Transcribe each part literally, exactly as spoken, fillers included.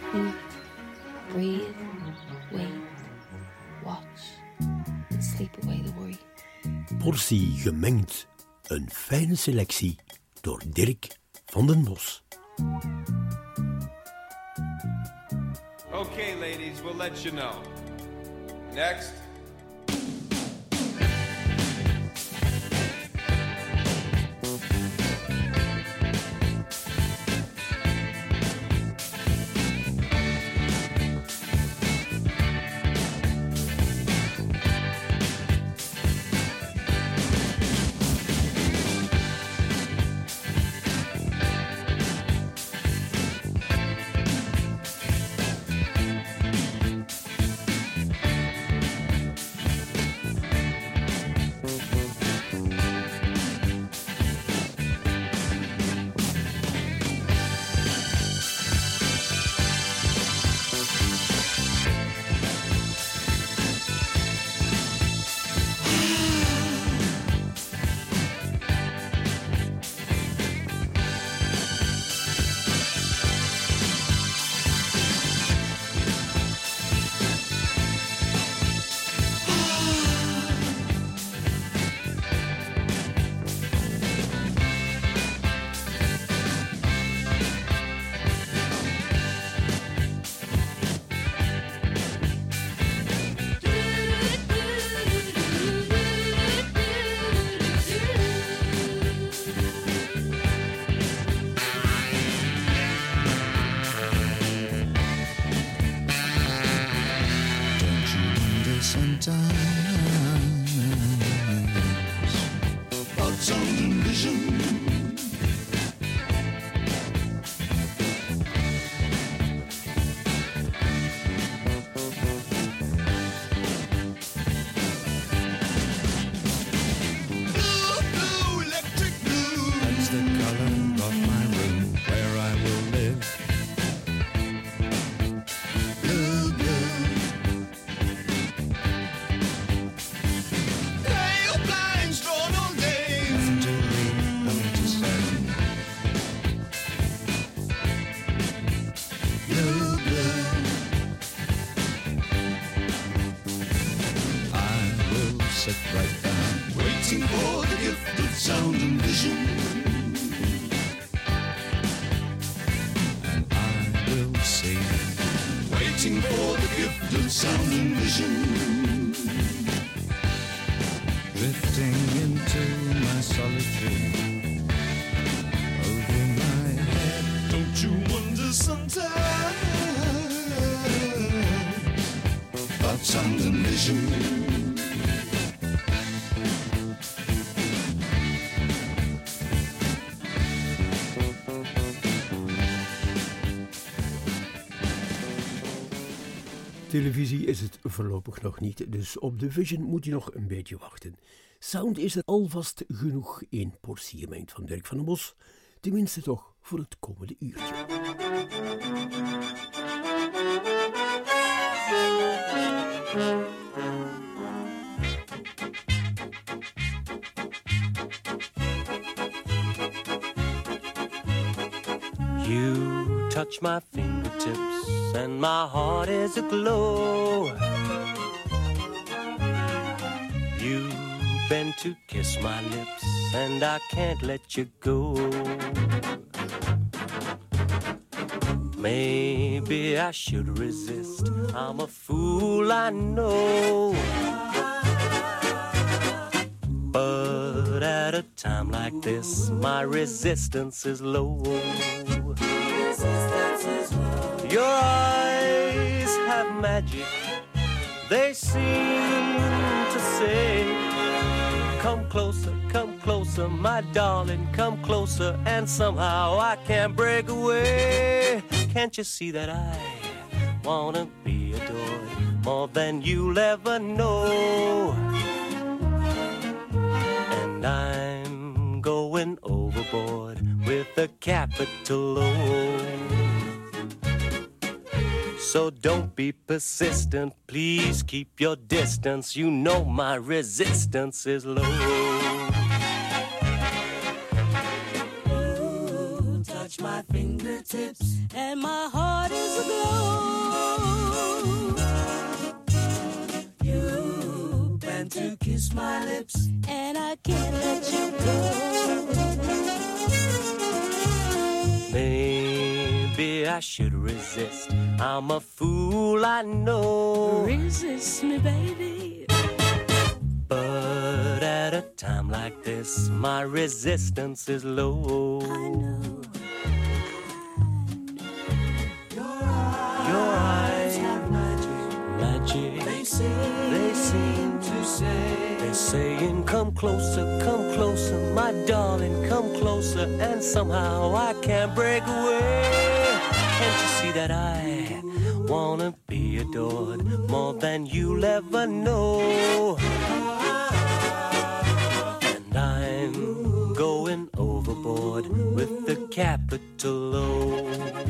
Eat, breathe, wait, watch, and sleep away the worry. Portie gemengd. Een fijne selectie door Dirk van den Bos. Okay, ladies, we'll let you know. Next. Televisie is het voorlopig nog niet, dus op de Vision moet je nog een beetje wachten. Sound is er alvast genoeg, één portie gemengd van Dirk van den Bos, tenminste toch voor het komende uurtje. You touch my fingertips and my heart is aglow. You bend to kiss my lips and I can't let you go. Maybe I should resist, I'm a fool, I know. But at a time like this, my resistance is low. Your eyes have magic, they seem to say, come closer, come closer, my darling, come closer, and somehow I can't break away. Can't you see that I wanna be adored more than you'll ever know? And I'm going overboard with a capital O. So don't be persistent, please keep your distance. You know my resistance is low. Ooh, touch my fingertips, and my heart is aglow. You bent to kiss my lips, and I can't let you go. Maybe I should resist. I'm a fool, I know. Resist me, baby. But at a time like this, my resistance is low. I know. Your eyes have magic, magic. They seem, they seem to say. They're saying, come closer, come closer, my darling, come closer. And somehow I can't break away. Can't you see that I wanna be adored more than you'll ever know? And I'm going overboard with the capital O.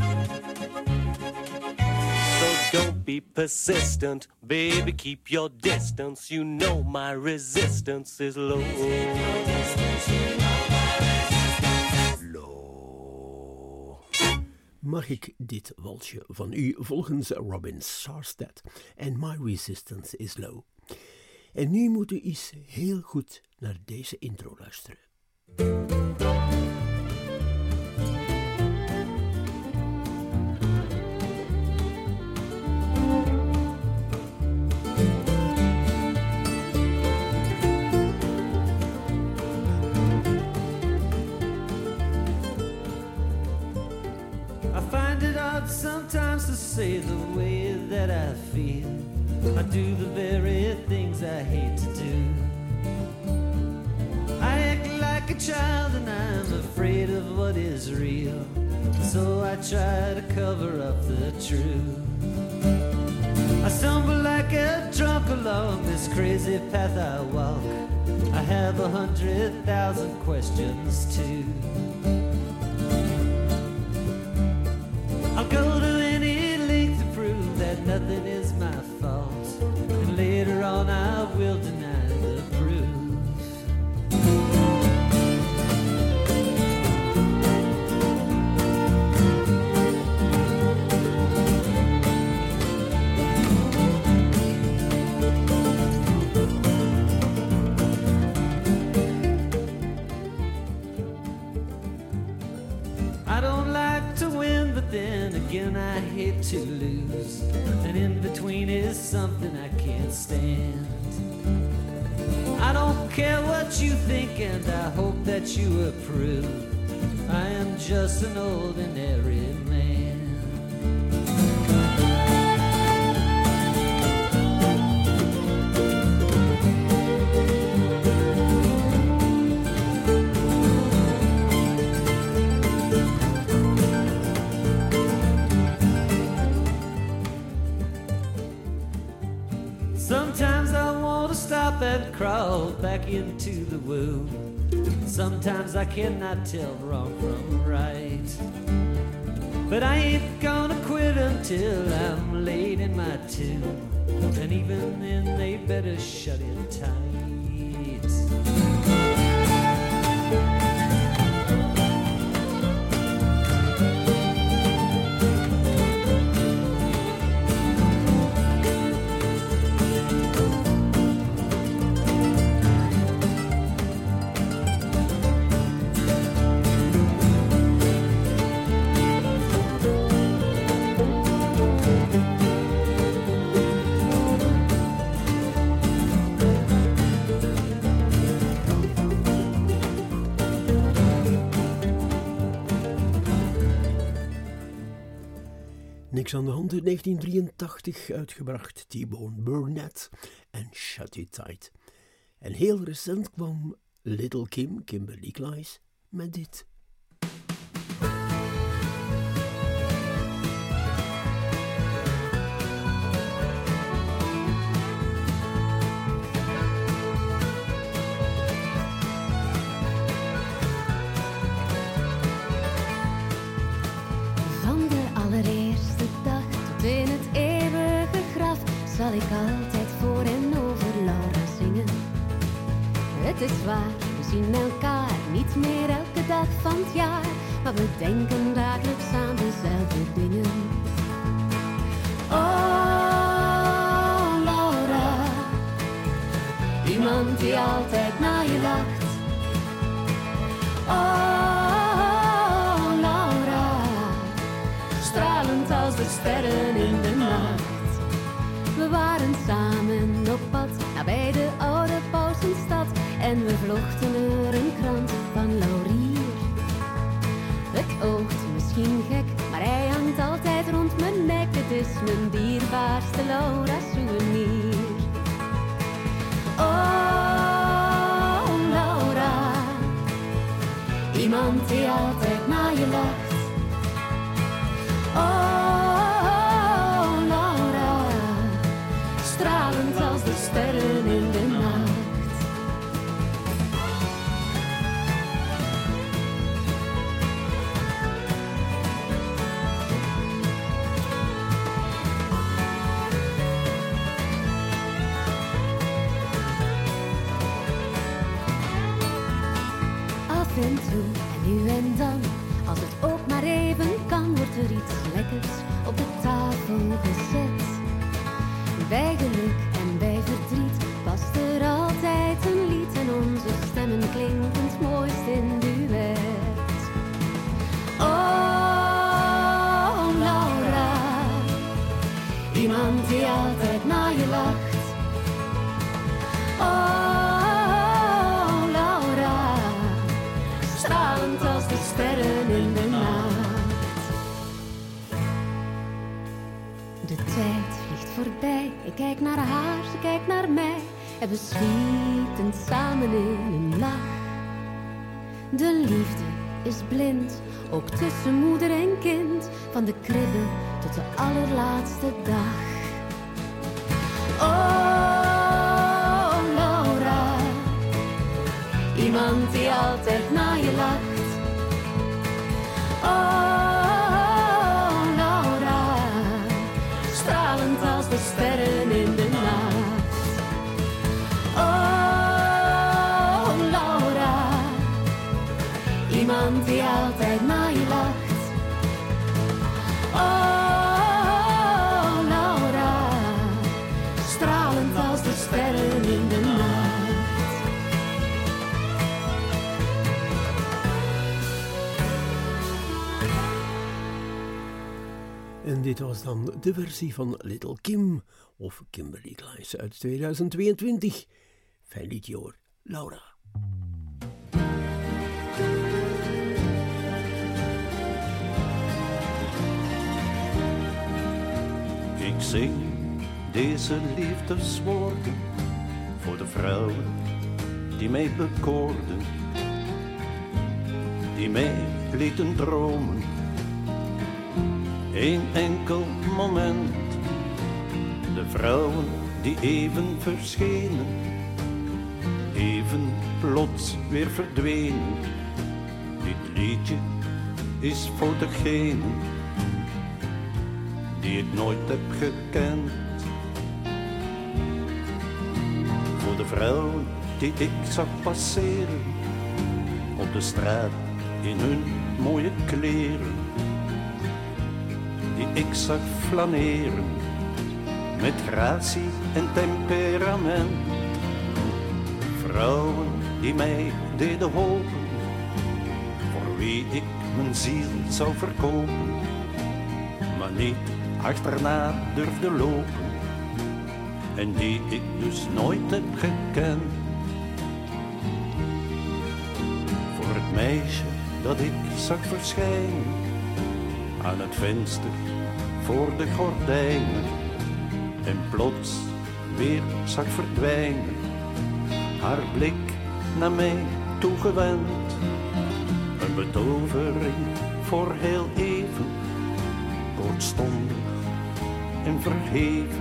So don't be persistent, baby, keep your distance. You know my resistance is low. Low. Mag ik dit walsje van u volgens Robin Sarstedt en My Resistance is Low. En nu moet u eens heel goed naar deze intro luisteren. Sometimes to say the way that I feel, I do the very things I hate to do. I act like a child and I'm afraid of what is real, so I try to cover up the truth. I stumble like a drunk along this crazy path I walk. I have a hundred thousand questions too. I'll go to any length to prove that nothing is my fault, and later on I will deny the proof. I don't like to win, but then again I hate to lose, and in between is something I can't stand. I don't care what you think, and I hope that you approve. I am just an ordinary man. Sometimes I want to stop and crawl back into the womb. Sometimes I cannot tell wrong from right. But I ain't gonna quit until I'm laid in my tomb, and even then they better shut it tight. Niks aan de hand in negentien drieëntachtig uitgebracht, T-Bone Burnett en Shut It Tight. En heel recent kwam Little Kim, Kimberly Clyde, met dit. Van de allereerste dag tot in het eeuwige graf zal ik altijd voor en over Laura zingen. Het is waar, we zien elkaar niet meer elke dag van het jaar, maar we denken dagelijks aan dezelfde dingen. Oh, Laura, iemand die altijd naar je lacht. Oh, Laura, stralend als de sterren in de nacht. We waren samen op pad, nabij de oude Pausenstad. En we vlochten er een krant van laurier. Het oogt misschien gek, maar hij hangt altijd rond mijn nek. Het is mijn dierbaarste Laura-souvenir. Oh, Laura, iemand die altijd naar je lacht. Oh, Laura, stralend als de sterren in de nacht. Af en toe, en nu en dan, als het ook maar even kan, wordt er iets lekkers op de tafel gezet. Bij geluk en bij verdriet past er altijd een lied en onze stemmen klinken het mooist in duet. Oh, Laura, iemand die altijd naar je lacht. Oh, Laura, stralend als de sterren in de nacht. De tijd vliegt voorbij, ik kijk naar haar, ze kijkt naar mij. En we schieten samen in een lach. De liefde is blind, ook tussen moeder en kind. Van de kribbe tot de allerlaatste dag. Oh, Laura, iemand die altijd naar je lacht. Oh, Laura, stralend als de sterren in de nacht. Oh, Laura, iemand die altijd naar je lacht. Oh, Laura, stralend als de sterren in de nacht. En dit was dan de versie van Little Kim, of Kimberly Clines uit tweeduizend tweeëntwintig. Fijn liedje hoor, Laura. Ik zing deze liefdeswoorden voor de vrouwen die mij bekoorden, die mij lieten dromen. Eén enkel moment, de vrouwen die even verschenen, even plots weer verdwenen. Dit liedje is voor degenen die ik nooit heb gekend. Voor de vrouwen die ik zag passeren op de straat in hun mooie kleren, die ik zag flaneren met gratie en temperament. Vrouwen die mij deden hopen, voor wie ik mijn ziel zou verkopen, maar niet achterna durfde lopen, en die ik dus nooit heb gekend. Voor het meisje dat ik zag verschijnen aan het venster voor de gordijnen, en plots weer zag verdwijnen, haar blik naar mij toegewend. Een betovering voor heel even, kortstondig en verheven,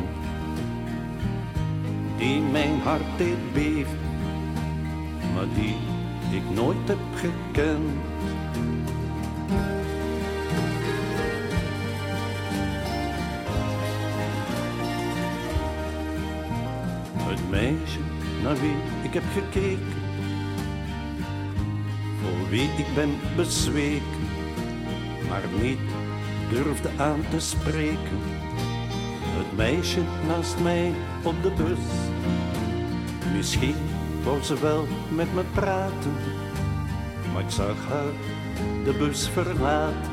die mijn hart deed beven, maar die ik nooit heb gekend. Het meisje naar wie ik heb gekeken, voor wie ik ben bezweken, maar niet durfde aan te spreken. Het meisje naast mij op de bus, misschien wou ze wel met me praten, maar ik zag haar de bus verlaten,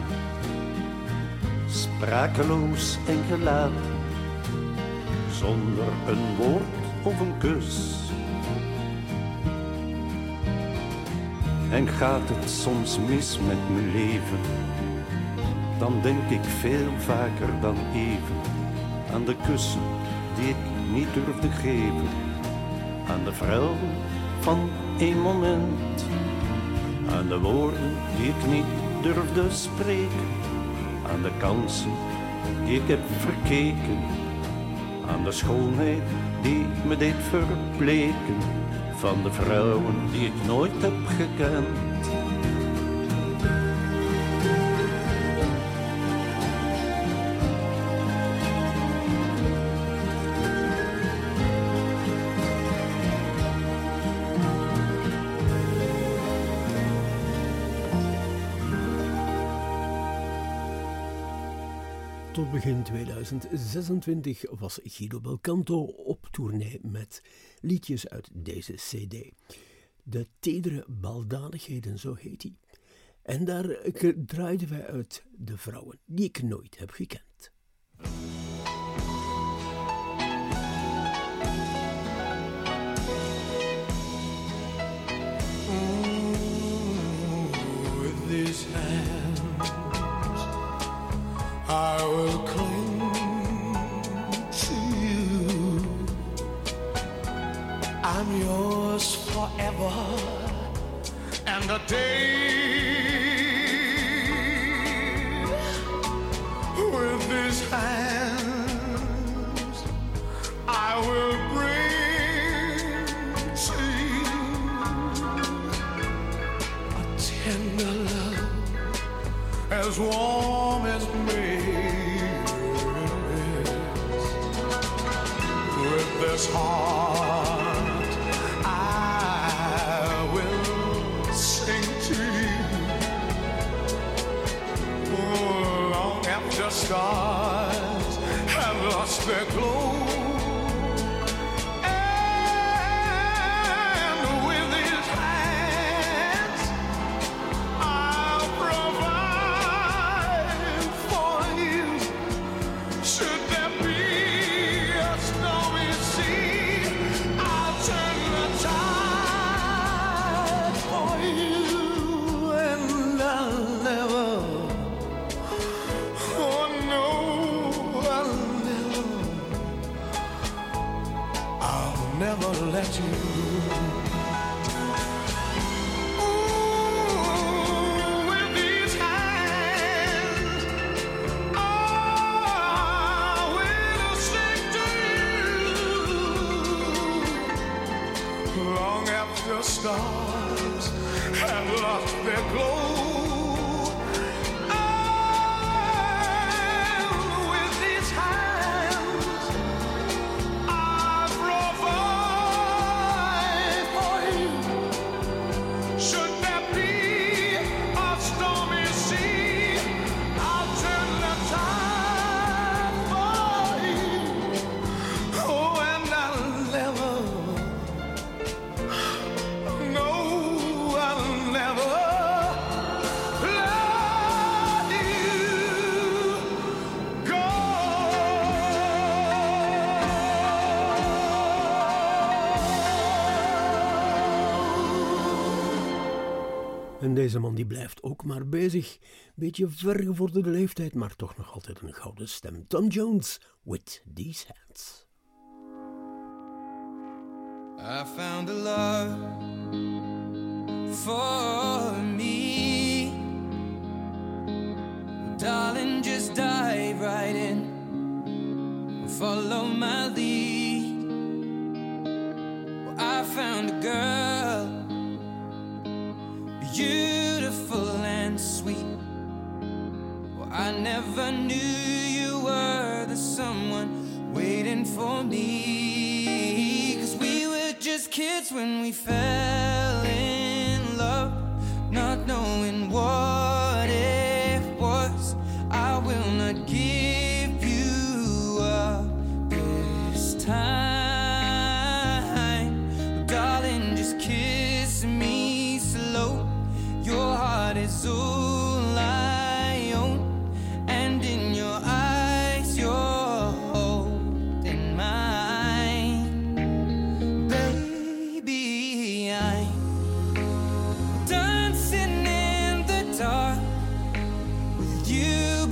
sprakeloos en gelaten, zonder een woord of een kus. En gaat het soms mis met mijn leven, dan denk ik veel vaker dan even aan de kussen die ik niet durfde geven, aan de vrouw van één moment, aan de woorden die ik niet durfde spreken, aan de kansen die ik heb verkeken, aan de schoonheid die me deed verbleken, van de vrouwen die ik nooit heb gekend. Tot begin tweeduizend zesentwintig was Guido Belcanto op tournee met liedjes uit deze cd. De tedere baldadigheden, zo heet die. En daar draaiden wij uit de vrouwen die ik nooit heb gekend. Mm, with these hands I will cling to you. I'm yours forever and a day. With these hands I will bring to you a tender love as warm as me. With this heart I will sing to you. Oh, long after stars have lost their glow. Let you. Ooh, with these hands I will sing to you. Long after stars have lost their glow. En deze man die blijft ook maar bezig. Beetje vergevorderde leeftijd, maar toch nog altijd een gouden stem. Tom Jones, With These Hands. I found a love for me. Darling, just dive right in. Follow my lead. Well, I found a girl, beautiful and sweet. Well, I never knew you were the someone waiting for me. 'Cause we were just kids when we fell in love, not knowing what if, what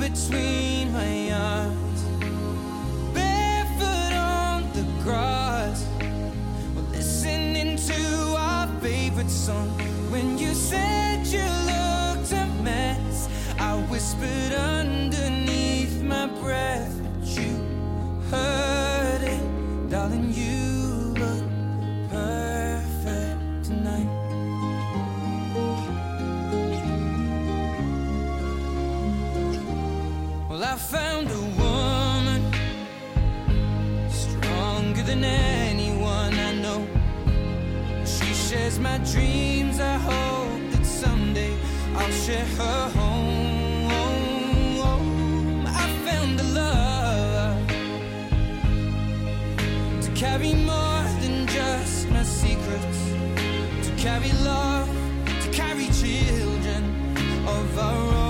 between my arms, barefoot on the grass, we're listening to our favorite song. When you said you looked a mess, I whispered underneath my breath, but you heard it, darling. You look perfect tonight. Well, I found a woman stronger than anyone I know. She shares my dreams. I hope that someday I'll share her home. I found a love to carry more than just my secrets, to carry love, to carry children of our own.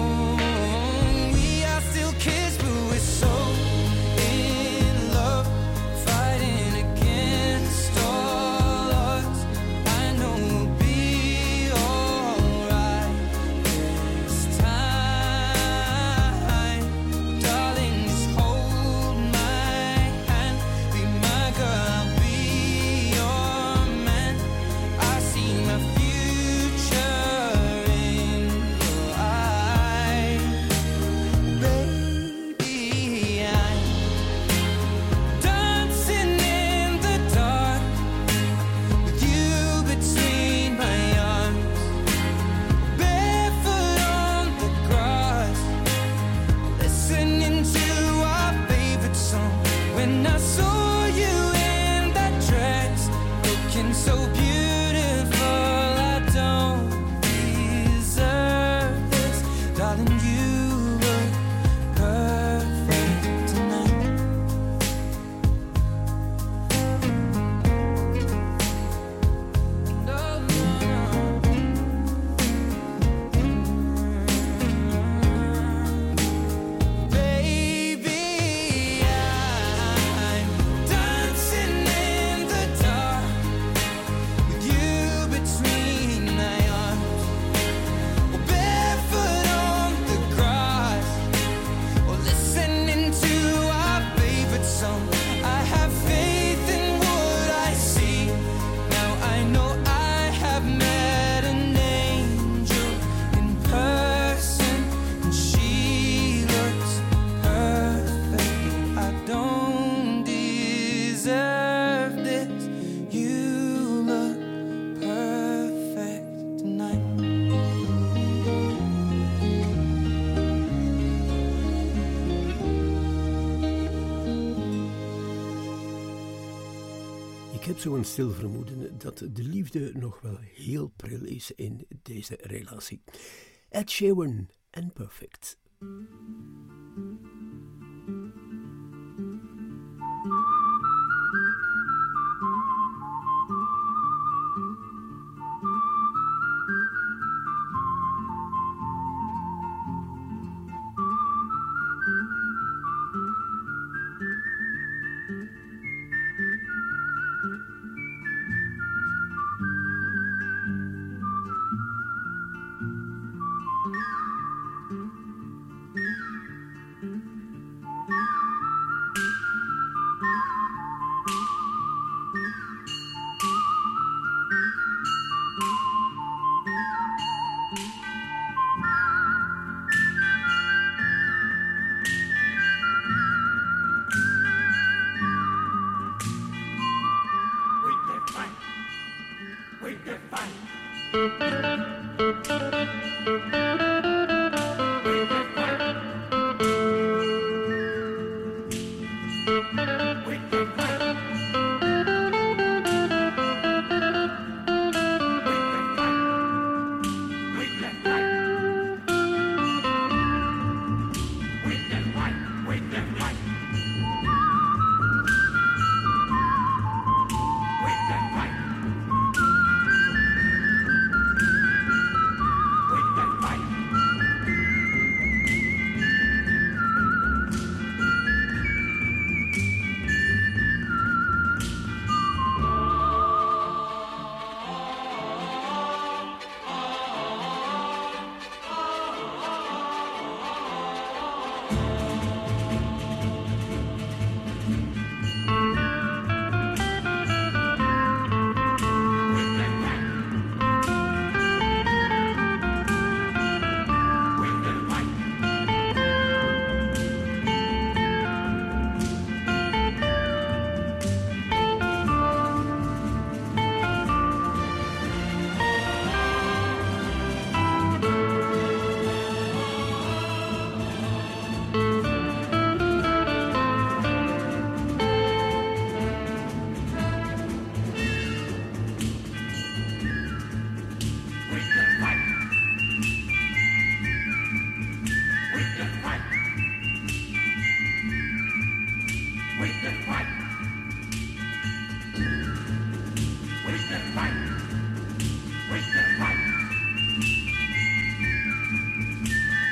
Ik heb zo'n stil vermoeden dat de liefde nog wel heel pril is in deze relatie. Ed Sheeran en Perfect.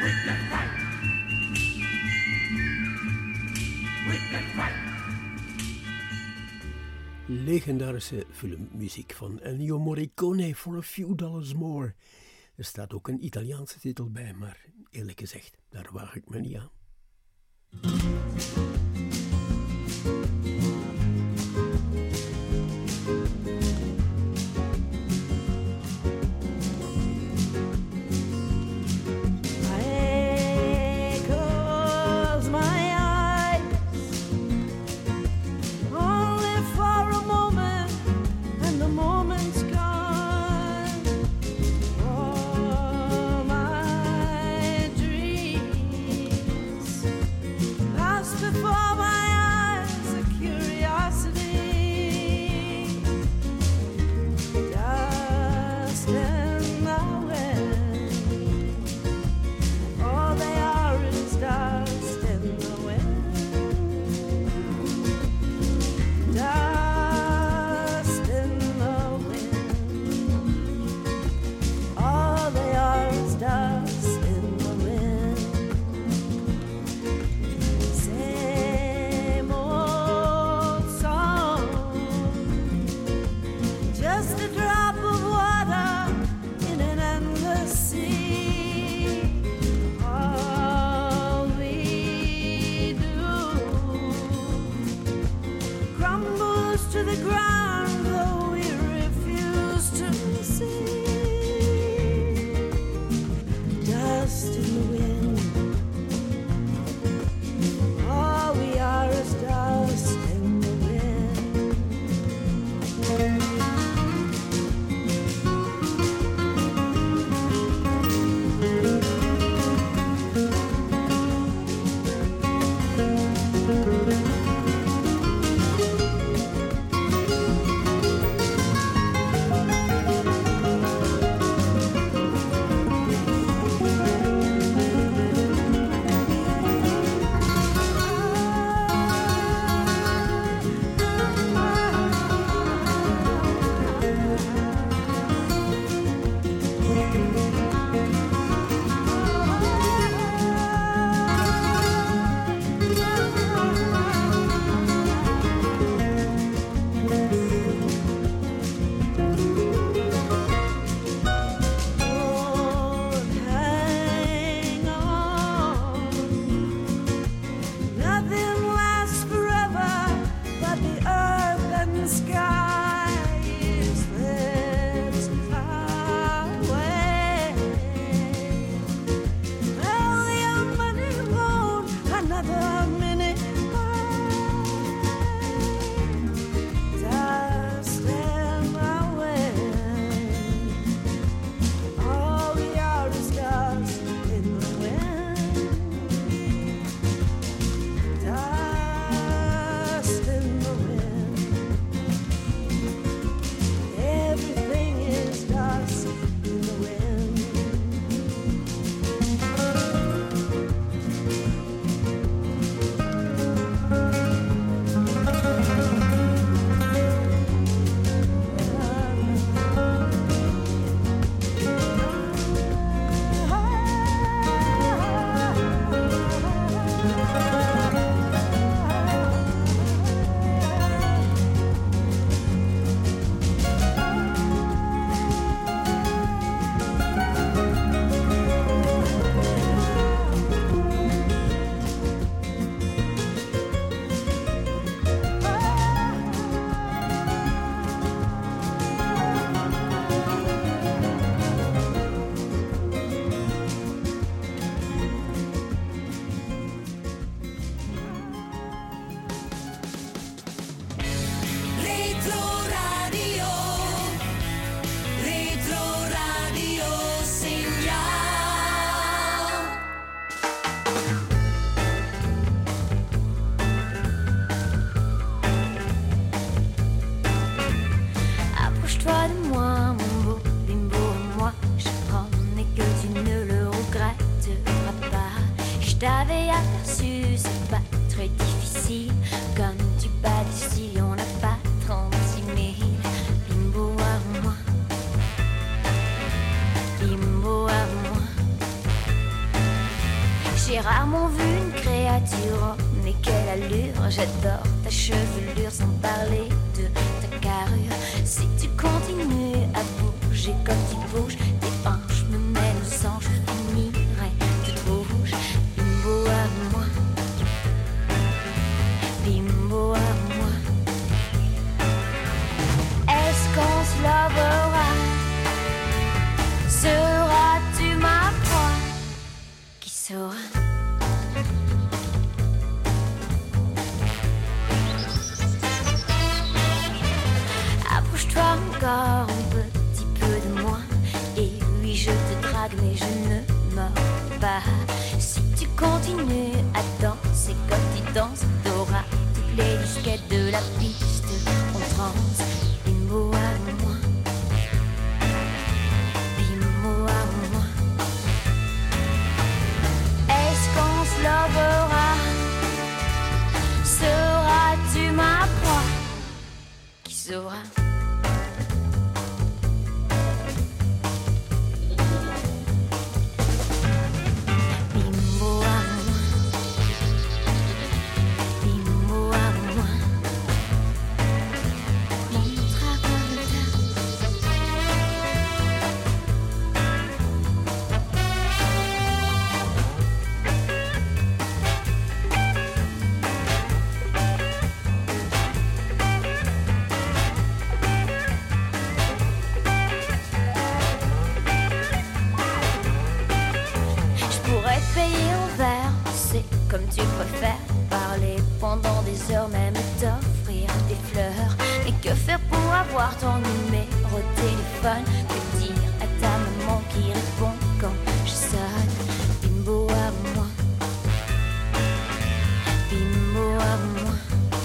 Legendarische filmmuziek van Ennio Morricone, For a Few Dollars More. Er staat ook een Italiaanse titel bij, maar eerlijk gezegd, daar waag ik me niet aan. J'ai rarement vu une créature, mais quelle allure. J'adore ta chevelure, sans parler de ta carrure. Si tu continues à bouger comme tu bouges, tes hanches me mènent au sang, je finirai toute rouge. Bimbo à moi, bimbo à moi. Est-ce qu'on se lovera? Seras-tu ma proie? Qui saura? Approche-toi encore un petit peu de moi. Et oui, je te drague, mais je ne mords pas. Si tu continues à danser comme tu danses, t'auras toutes les disquettes de la piste en transe. Bimbo à moi, bimbo à moi. Est-ce qu'on se lovera? Seras-tu ma proie? Qui saura? Comme tu préfères, parler pendant des heures, même t'offrir des fleurs. Mais que faire pour avoir ton numéro de téléphone? Que dire à ta maman qui répond quand je sonne? Bimbo à moi, bimbo à moi.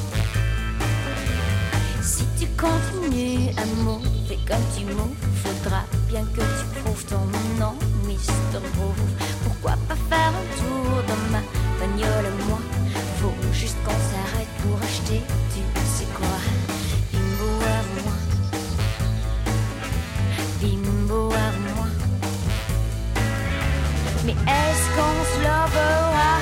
Si tu continues à mouver comme tu mouves, faudra bien que tu prouves ton nom, mister Groove. Pourquoi pas faire un tour dans ma bagnole à moi? Faut juste qu'on s'arrête pour acheter, tu sais quoi? Bimbo à moi, bimbo à moi. Mais est-ce qu'on se lovera?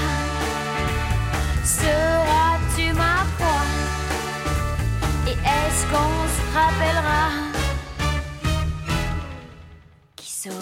Seras-tu ma proie? Et est-ce qu'on se rappellera? Qui saura?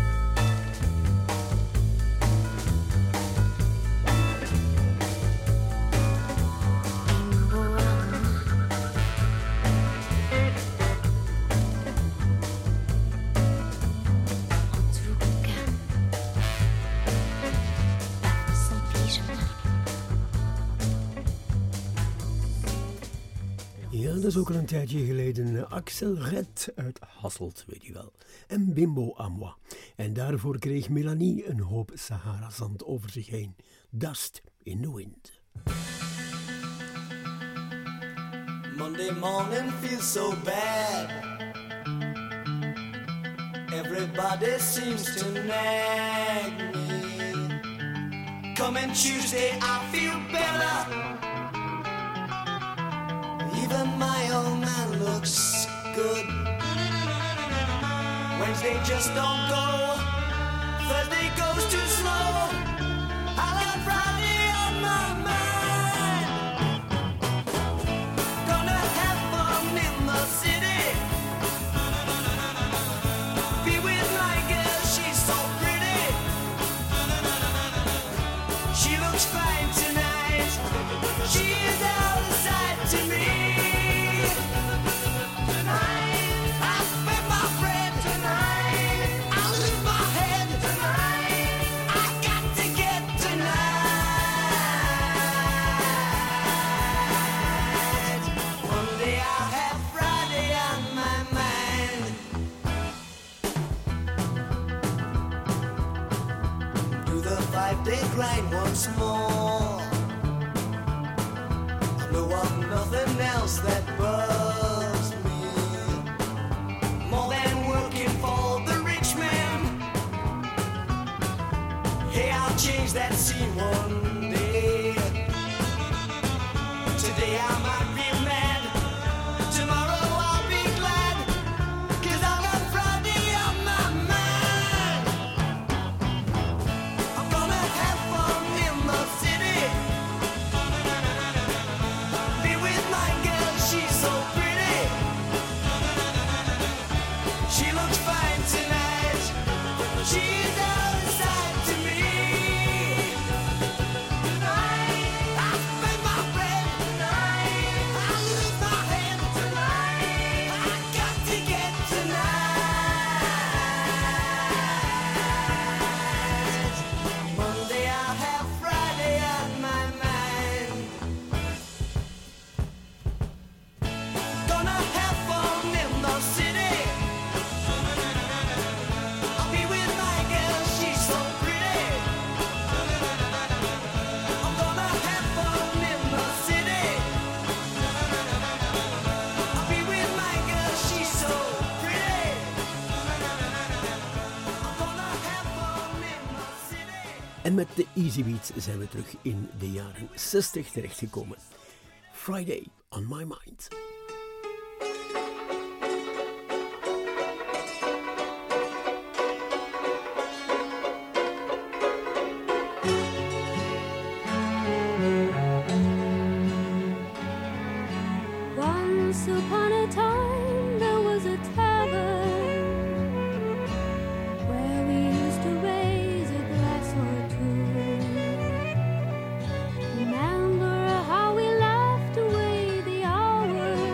Ja, dat is ook al een tijdje geleden. Axel Red uit Hasselt, weet je wel. En Bimbo à moi. En daarvoor kreeg Melanie een hoop Sahara-zand over zich heen. Dust in the wind. Monday morning feels so bad. Everybody seems to nag me. Coming Tuesday I feel better. Even my old man looks good. Wednesday just don't go. Thursday goes too slow. I got Friday on my mind. Gonna have fun in the city. Be with my girl, she's so pretty. She looks fine tonight. She is out of sight to me. They grind once more. I know of nothing else that bugs me more than working for the rich man. Hey, I'll change that scene one day. Today I might be mad, tomorrow I'll be glad, 'cause I've got Friday on my mind. I'm gonna have fun En met de Easy Beats zijn we terug in de jaren zestig terechtgekomen. Friday on My Mind. Once upon a time there was a tavern where we used to raise a glass or two. Remember how we laughed away the hours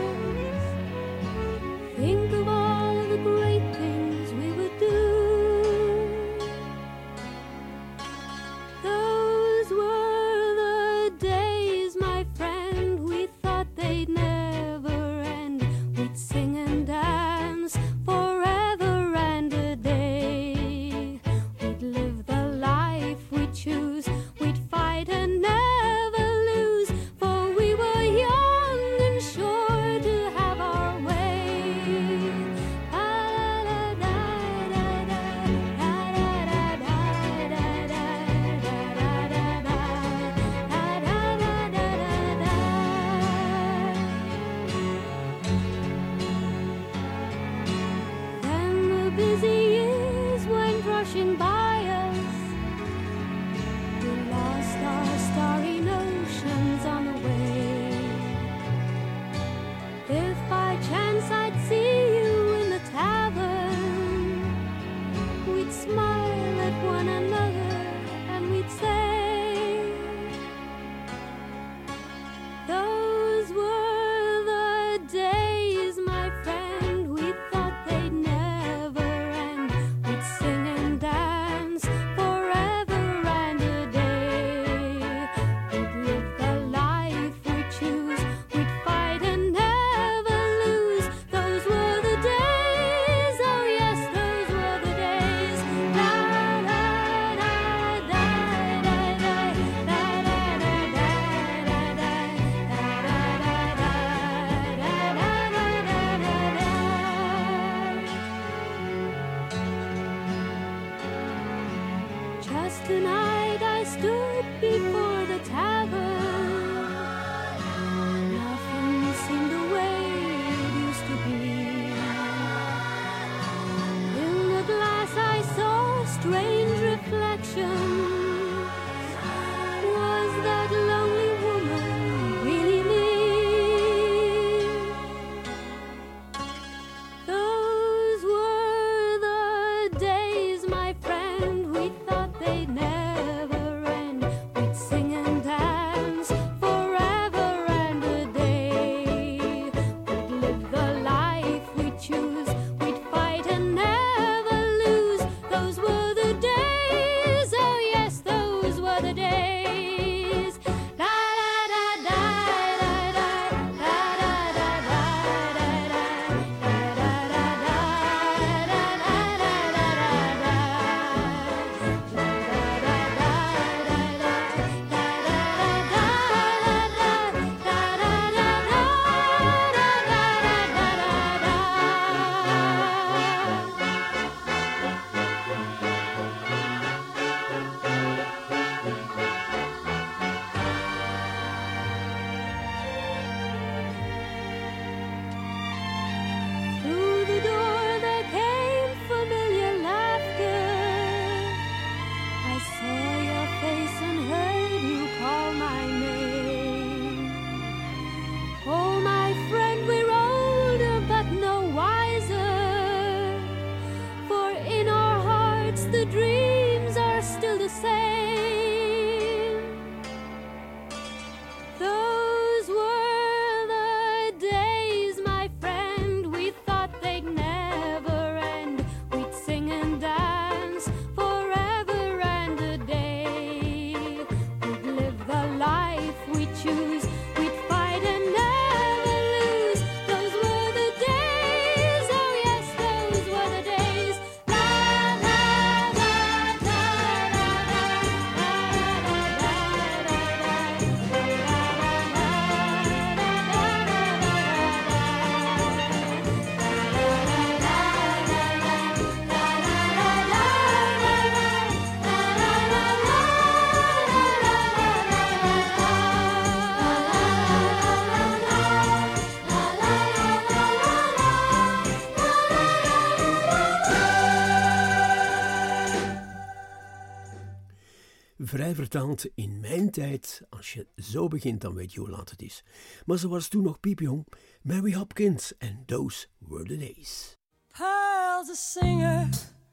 vrij vertaald in mijn tijd. Als je zo begint, dan weet je hoe laat het is. Maar ze was toen nog piepjong. Mary Hopkins en Those Were the Days. Pearl's a singer.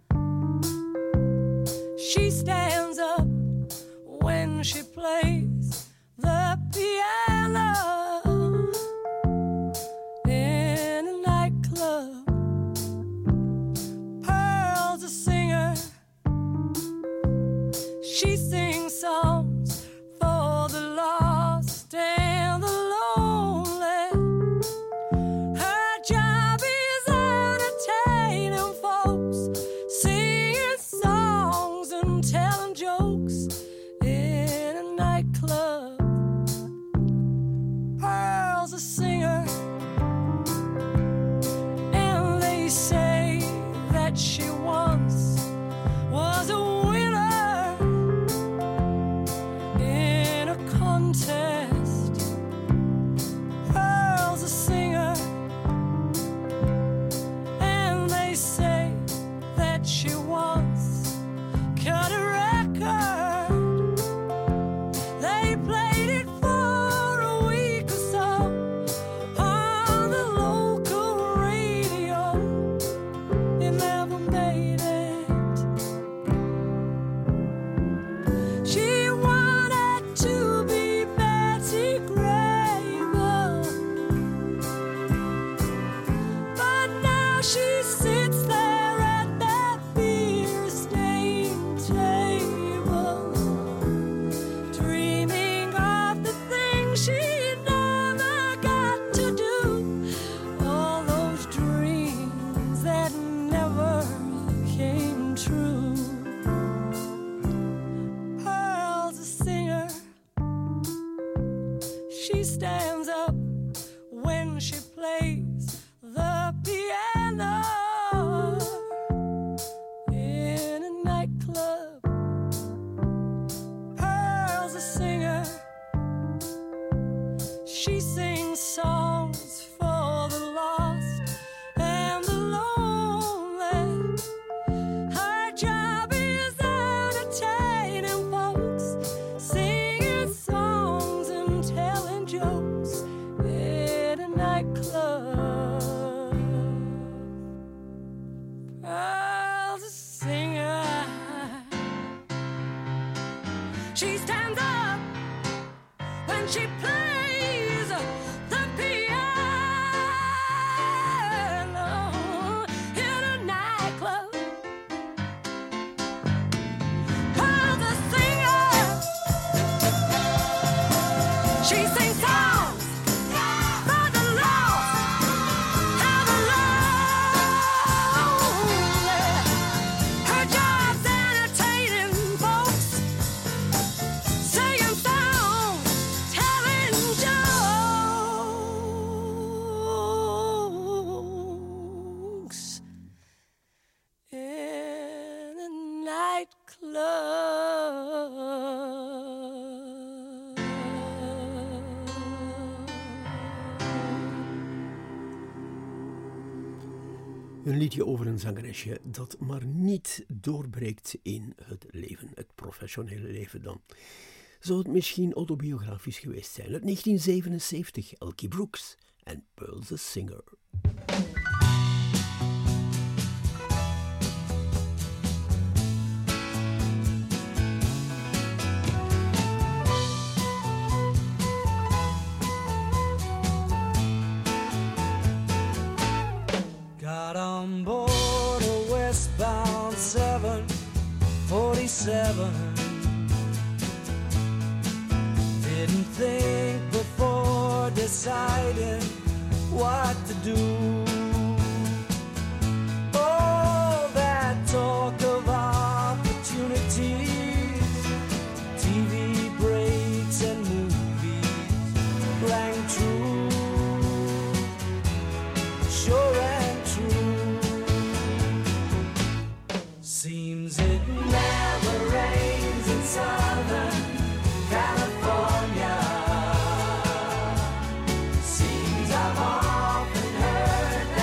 She stands up when she plays the piano in a nightclub. Pearl's a singer. She sings songs for the lost and the lonely. Her job is entertaining folks, singing songs and telling jokes in a nightclub. Pearl's a singer, and they say that she once was a winner in a contest. Pearl's a singer, and they say that she once cut a record. They played it for a week or so on the local radio. It never made it. She wanted to be Betsy Gravel, but now she sits there at that beer-stained table, dreaming of the things she never got to do, all those dreams that never came true. Pearl's a singer. She stands up when she plays the piano in a nightclub. Pearl's a singer. She sings songs for the lost and the lonely. Her job is entertaining folks, singing songs and telling jokes in a nightclub. Pearl's a singer. She stands up when she plays the piano in a nightclub. Pearl's a singer. She sings songs for the lost and the lonely. Her job's entertaining folks, singing songs, telling jokes in a nightclub. Een liedje over een zangeresje dat maar niet doorbreekt in het leven, het professionele leven dan. Zou het misschien autobiografisch geweest zijn? Uit negentien zevenenzeventig, Elkie Brooks en Pearl's a Singer. Got on board a westbound seven forty-seven. Didn't think before deciding what to do. Oh, that talk of opportunities, T V breaks and movies rang true, sure and true. Seems it never rains in Southern California. Seems I've often heard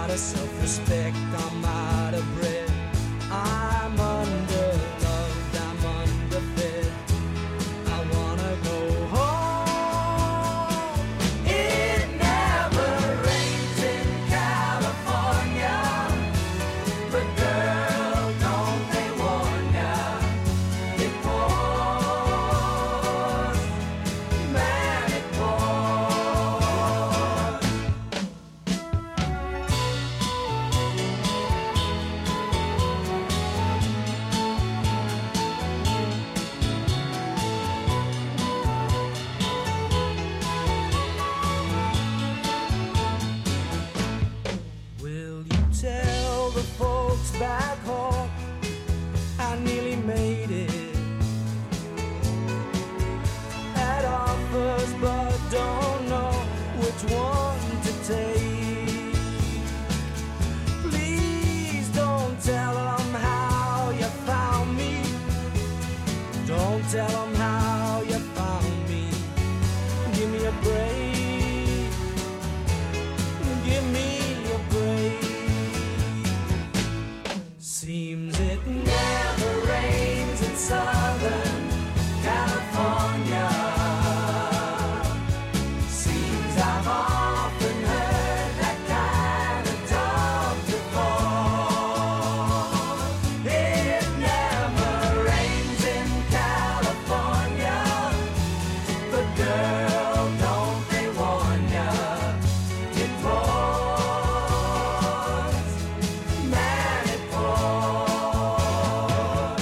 out of self-respect, I'm out of breath. I'm underloved, I'm underfed. I wanna go home. It never rains in California, but girl, don't they warn ya? It pours, man, it pours. Will you tell the folks back home I nearly made it? Had offers but don't know which one to take. Please don't tell them how you found me. Don't tell them how you found me. Give me a break. Give me a break. Seems it never rains in Southern California. Seems I've often heard that kind of talk before. It never rains in California, but girl, don't they warn ya? It pours, man, it pours.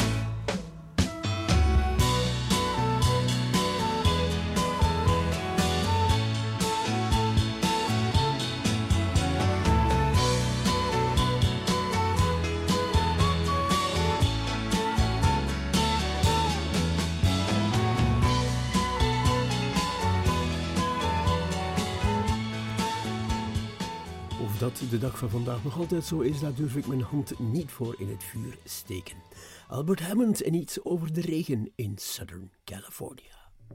Of dat de dag van vandaag nog altijd zo is, daar durf ik mijn hand niet voor in het vuur steken. Albert Hammond en iets over de regen in Southern California.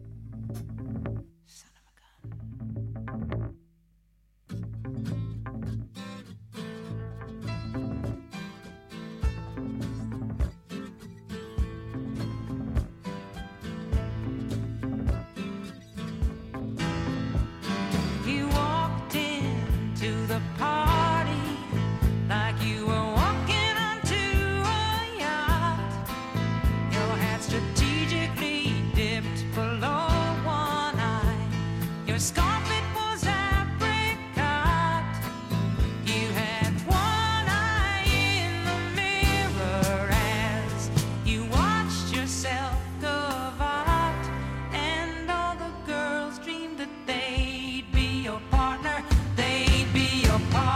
You walked into the party like you were walking onto a yacht. Your hat strategically dipped below one eye. Your scarf, it was apricot. You had one eye in the mirror as you watched yourself go out. And all the girls dreamed that they'd be your partner, they'd be your partner.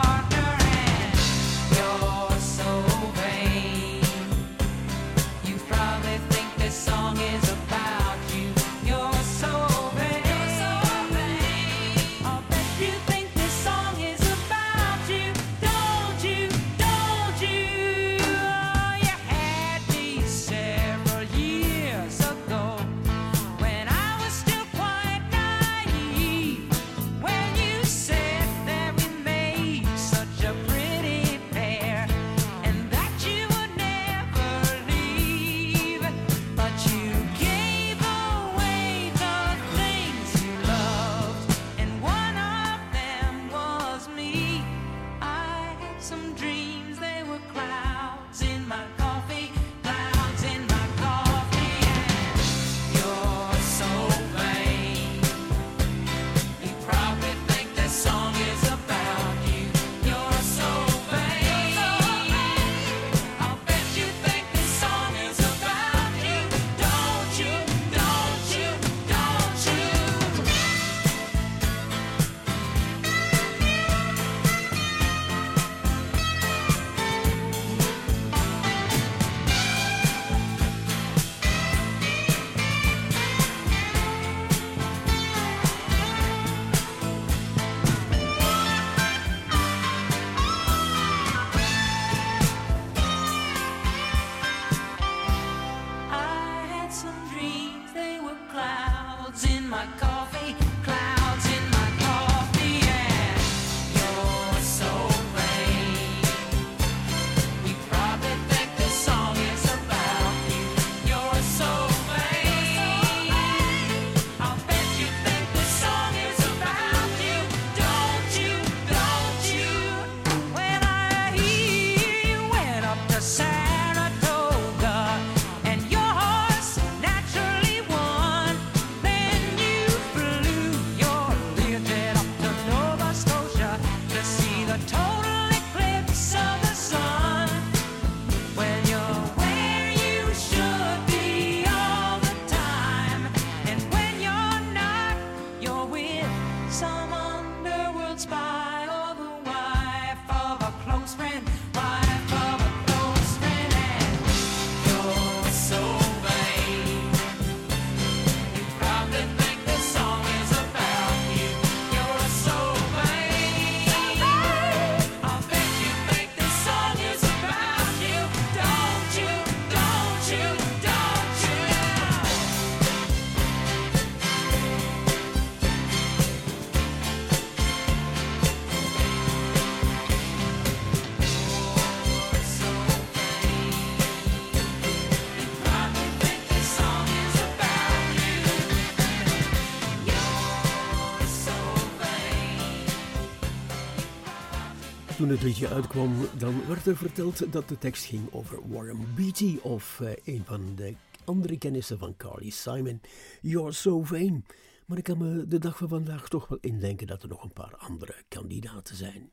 toen het liedje uitkwam, dan werd er verteld dat de tekst ging over Warren Beatty of uh, een van de andere kennissen van Carly Simon, You're So Vain. Maar ik kan me de dag van vandaag toch wel indenken dat er nog een paar andere kandidaten zijn.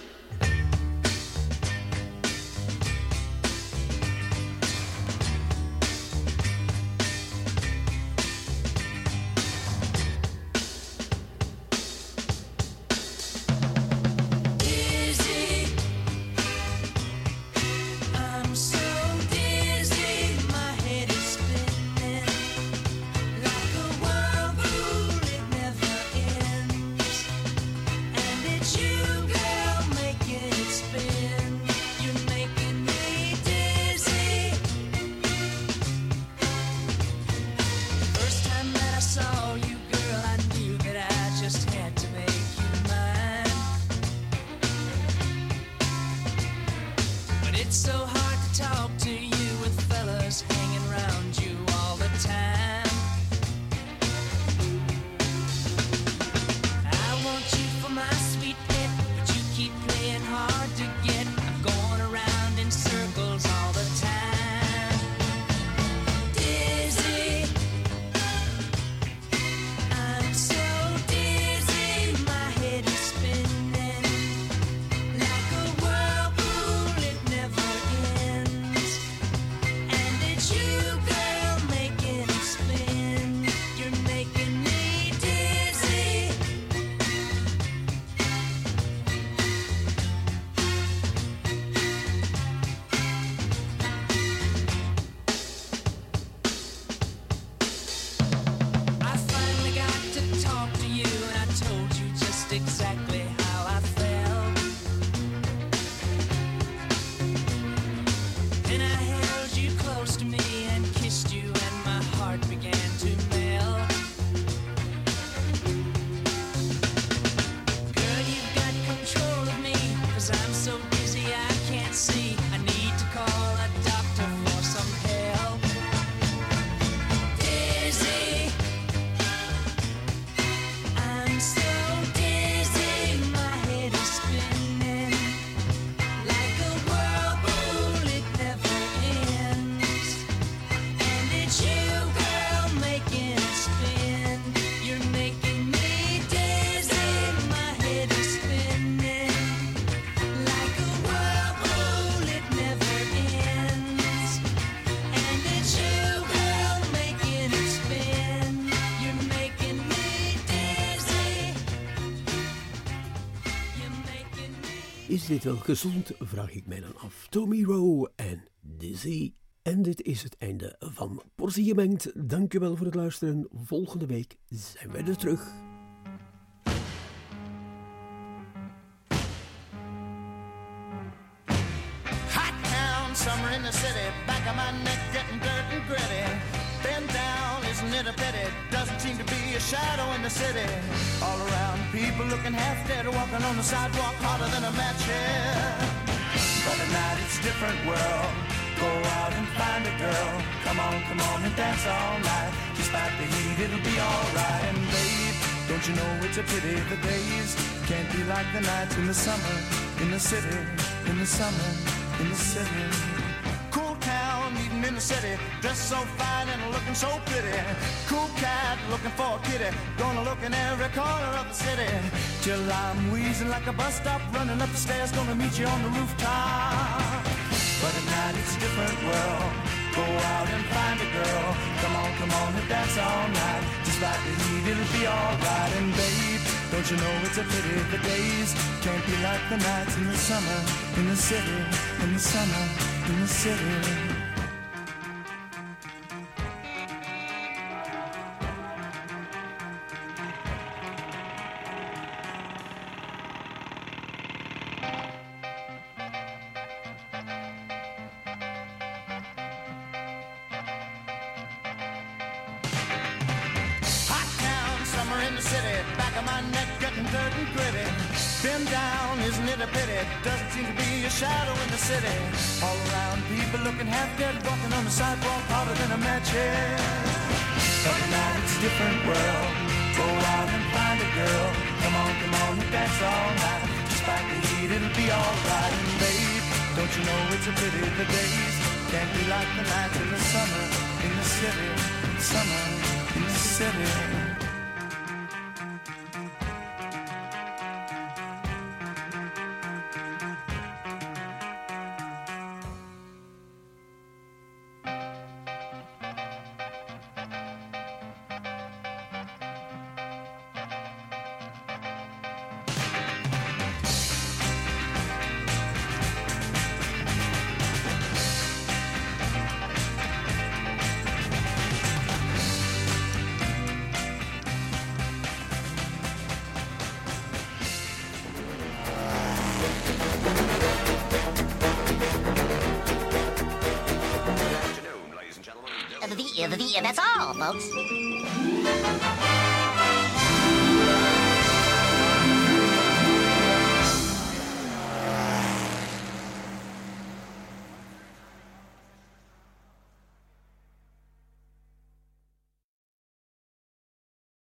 You girl Is dit wel gezond, vraag ik mij dan af. Tommy Rowe en Dizzy. En dit is het einde van Portie Gemengd. Dank u wel voor het luisteren. Volgende week zijn wij er terug. Hot town, summer in the city. Back of my neck getting dirt and gritty. Bend down, isn't it a pity? Doesn't seem to be a shadow in the city. All around, people looking half dead, walking on the sidewalk harder than a match here. But at night it's a different world. Go out and find a girl. Come on, come on and dance all night. Despite the heat, it'll be alright. And babe, don't you know it's a pity the days can't be like the nights in the summer, in the city, in the summer, in the city. Cool town, meeting in the city, dressed so fine and looking so pretty. Cool cat, looking for a kitty, gonna look in every corner of the city. Till I'm wheezing like a bus stop, running up the stairs, gonna meet you on the rooftop. But at night it's a different world. Go out and find a girl. Come on, come on and dance all night. Just like the heat, it'll be alright. And babe, don't you know it's a pity the days can't be like the nights in the summer, in the city, in the summer, in the city. Been down, isn't it a pity? Doesn't seem to be a shadow in the city. All around, people looking half dead, walking on the sidewalk harder than a match head. But tonight it's a different world. Go out and find a girl. Come on, come on and dance all night. Despite the heat, it'll be alright. And babe, don't you know it's a pity the days can't be like the nights in the summer in the city, summer in the city. That's all, folks.